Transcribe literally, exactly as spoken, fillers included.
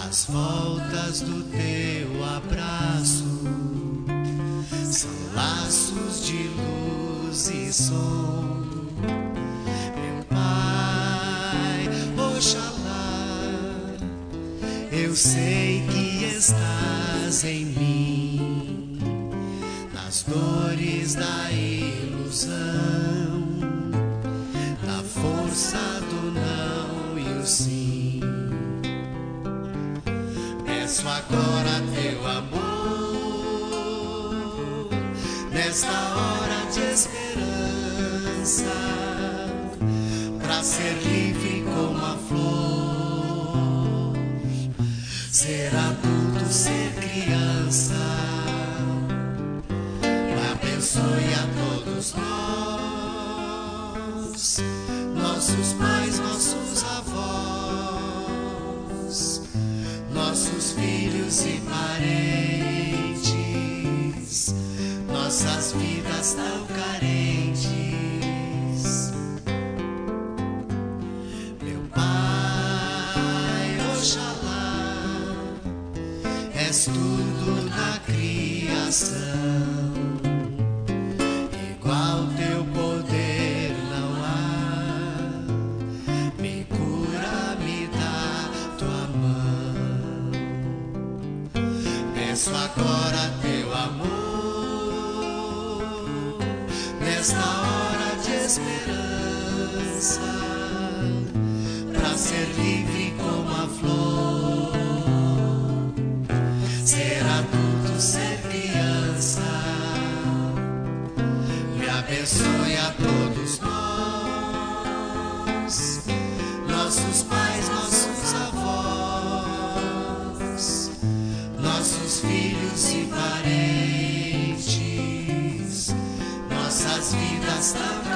As voltas do teu abraço são laços de luz e som. Meu Pai, Oxalá, eu sei que estás em mim, nas dores da ilusão, da força do não e o sim. Peço agora teu amor, nesta hora de esperança, pra ser livre como a flor, ser adulto, ser criança. Abençoe a todos nós, nossos pais, nossos avós, nossos filhos e parentes, nossas vidas tão carentes. Meu Pai, Oxalá, és tudo na criação. Igual teu poder não há, me cura, me dá tua mão. Peço agora teu amor, nesta hora de esperança, pra ser livre como a flor, ser adulto, ser criança. Me abençoe a todos nós, nossos pais, nossos avós, nossos filhos e parentes, nossas vidas tão